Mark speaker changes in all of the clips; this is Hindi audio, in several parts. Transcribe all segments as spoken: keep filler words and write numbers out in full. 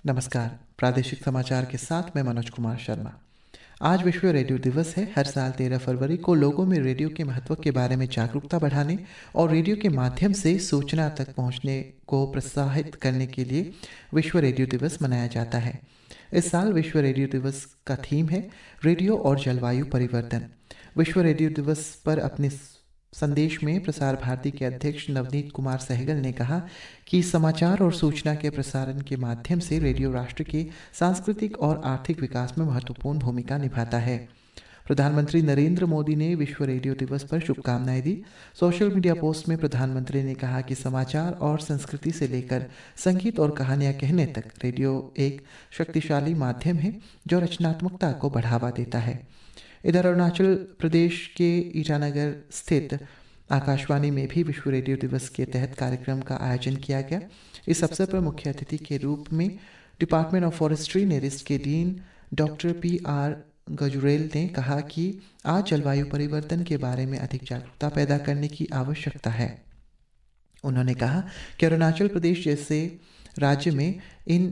Speaker 1: नमस्कार। प्रादेशिक समाचार के साथ मैं मनोज कुमार शर्मा। आज विश्व रेडियो दिवस है। हर साल तेरह फरवरी को लोगों में रेडियो के महत्व के बारे में जागरूकता बढ़ाने और रेडियो के माध्यम से सूचना तक पहुंचने को प्रोत्साहित करने के लिए विश्व रेडियो दिवस मनाया जाता है। इस साल विश्व रेडियो दिवस का थीम है रेडियो और जलवायु परिवर्तन। विश्व रेडियो दिवस पर अपने संदेश में प्रसार भारती के अध्यक्ष नवनीत कुमार सहगल ने कहा कि समाचार और सूचना के प्रसारण के माध्यम से रेडियो राष्ट्र के सांस्कृतिक और आर्थिक विकास में महत्वपूर्ण भूमिका निभाता है। प्रधानमंत्री नरेंद्र मोदी ने विश्व रेडियो दिवस पर शुभकामनाएं दी। सोशल मीडिया पोस्ट में प्रधानमंत्री ने कहा कि समाचार और संस्कृति से लेकर संगीत और कहानियां कहने तक रेडियो एक शक्तिशाली माध्यम है जो रचनात्मकता को बढ़ावा देता है। इधर अरुणाचल प्रदेश के ईटानगर स्थित आकाशवाणी में भी विश्व रेडियो दिवस के तहत कार्यक्रम का आयोजन किया गया। इस अवसर पर मुख्य अतिथि के रूप में डिपार्टमेंट ऑफ फॉरेस्ट्री नेरिस्ट के dean doctor P R Gajurel ने कहा कि आज जलवायु परिवर्तन के बारे में अधिक जागरूकता पैदा करने की आवश्यकता है। उन्होंने कहा कि अरुणाचल प्रदेश जैसे राज्य में इन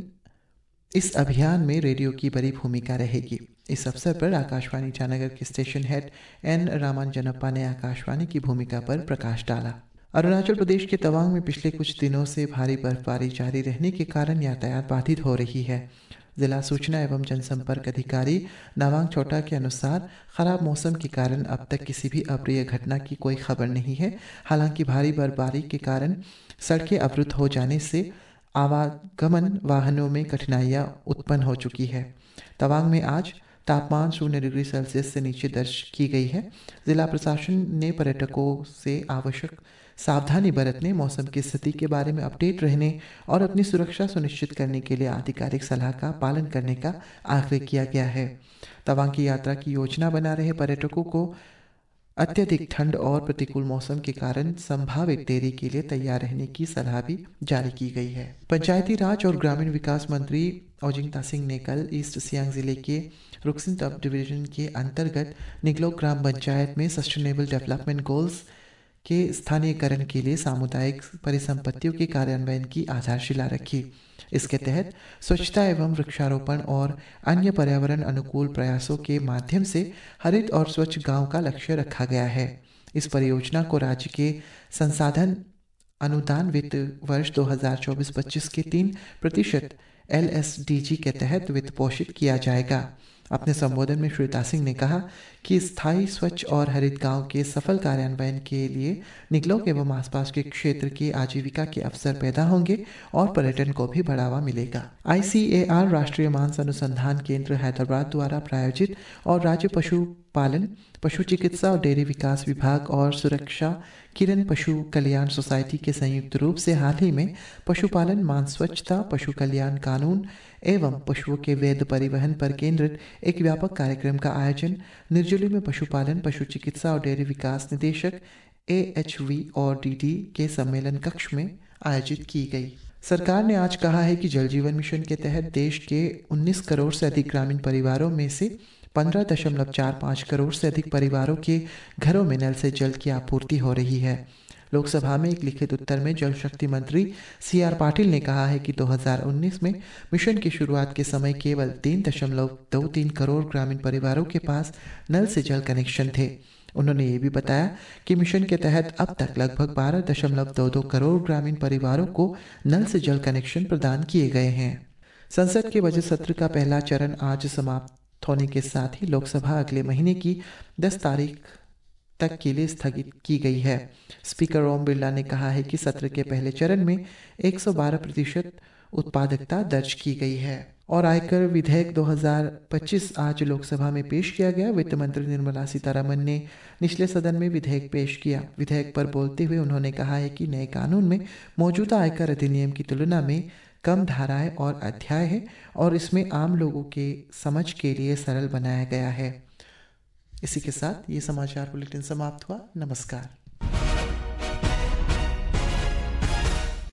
Speaker 1: इस अभियान में रेडियो की बड़ी भूमिका रहेगी। इस अवसर पर आकाशवाणी ईटानगर के स्टेशन हेड एन रामानुजनप्पा ने आकाशवाणी की भूमिका पर प्रकाश डाला। अरुणाचल प्रदेश के तवांग में पिछले कुछ दिनों से भारी बर्फबारी जारी रहने के कारण यातायात बाधित हो रही है। जिला सूचना एवं जनसंपर्क अधिकारी नवांग छोटा के अनुसार खराब मौसम के कारण अब तक किसी भी अप्रिय घटना की कोई खबर नहीं है। हालांकि भारी बर्फबारी के कारण सड़कें अवरुद्ध हो जाने से आवागमन वाहनों में कठिनाइयां उत्पन्न हो चुकी है। तवांग में आज तापमान शून्य डिग्री सेल्सियस से नीचे दर्ज की गई है। जिला प्रशासन ने पर्यटकों से आवश्यक सावधानी बरतने, मौसम की स्थिति के बारे में अपडेट रहने और अपनी सुरक्षा सुनिश्चित करने के लिए आधिकारिक सलाह का पालन करने का आग्रह किया गया है। तवांग की यात्रा की योजना बना रहे पर्यटकों को अत्यधिक ठंड और प्रतिकूल मौसम के कारण संभावित देरी के लिए तैयार रहने की सलाह भी जारी की गई है। पंचायती राज और ग्रामीण विकास मंत्री ओजिंग तासिंग ने कल ईस्ट सियांग जिले के रुक्सिन सब डिवीजन के अंतर्गत निगलोक ग्राम पंचायत में सस्टेनेबल डेवलपमेंट गोल्स के स्थानीयकरण के लिए सामुदायिक परिसंपत्तियों के कार्यान्वयन की आधारशिला रखी। इसके तहत स्वच्छता एवं वृक्षारोपण और अन्य पर्यावरण अनुकूल प्रयासों के माध्यम से हरित और स्वच्छ गांव का लक्ष्य रखा गया है। इस परियोजना को राज्य के संसाधन अनुदान वित्त वर्ष दो हज़ार चौबीस पच्चीस के तीन प्रतिशत एल एस डी जी के तहत वित्त पोषित किया जाएगा। अपने संबोधन में श्री तासिंग ने कहा कि स्थायी स्वच्छ और हरित गांव के सफल कार्यान्वयन के लिए निगलोक एवं आसपास के क्षेत्र की आजीविका के अवसर पैदा होंगे और पर्यटन को भी बढ़ावा मिलेगा। आई सी ए आर राष्ट्रीय मांस अनुसंधान केंद्र हैदराबाद द्वारा प्रायोजित और राज्य पशुपालन, पशु चिकित्सा और डेयरी विकास विभाग और सुरक्षा किरण पशु कल्याण सोसाइटी के संयुक्त रूप से हाल ही में पशुपालन, मांस स्वच्छता, पशु कल्याण कानून एवं पशुओं के वैध परिवहन पर केंद्रित एक व्यापक कार्यक्रम का आयोजन निर्जली में पशुपालन, पशु चिकित्सा और डेयरी विकास निदेशक ए एच वी और डी डी के सम्मेलन कक्ष में आयोजित की गई। सरकार ने आज कहा है कि जल जीवन मिशन के तहत देश के उन्नीस करोड़ से अधिक ग्रामीण परिवारों में से पंद्रह दशमलव चार पाँच करोड़ से अधिक परिवारों के घरों में नल से जल की आपूर्ति हो रही है। लोकसभा में एक लिखित उत्तर में जल शक्ति मंत्री सी आर पाटिल ने कहा है कि दो हज़ार उन्नीस में मिशन की शुरुआत के समय केवल तीन दशमलव दो तीन करोड़ ग्रामीण परिवारों के पास नल से जल कनेक्शन थे। उन्होंने ये भी बताया कि मिशन के तहत अब तक लगभग बारह दशमलव दो दो करोड़ ग्रामीण परिवारों को नल से जल कनेक्शन प्रदान किए गए हैं। संसद के बजट सत्र का पहला चरण आज समाप्त होने के साथ ही लोकसभा अगले महीने की दस तारीख तक के लिए स्थगित की गई है। स्पीकर ओम बिरला ने कहा है कि सत्र के पहले चरण में एक सौ बारह प्रतिशत उत्पादकता दर्ज की गई है। और आयकर विधेयक दो हज़ार पच्चीस आज लोकसभा में पेश किया गया। वित्त मंत्री निर्मला सीतारमण ने निचले सदन में विधेयक पेश किया। विधेयक पर बोलते हुए उन्होंने कहा है कि नए कानून में मौजूदा आयकर अधिनियम की तुलना में कम धाराएं और अध्याय है और इसमें आम लोगों के समझ के लिए सरल बनाया गया है। इसी के साथ ये समाचार बुलेटिन समाप्त हुआ। नमस्कार।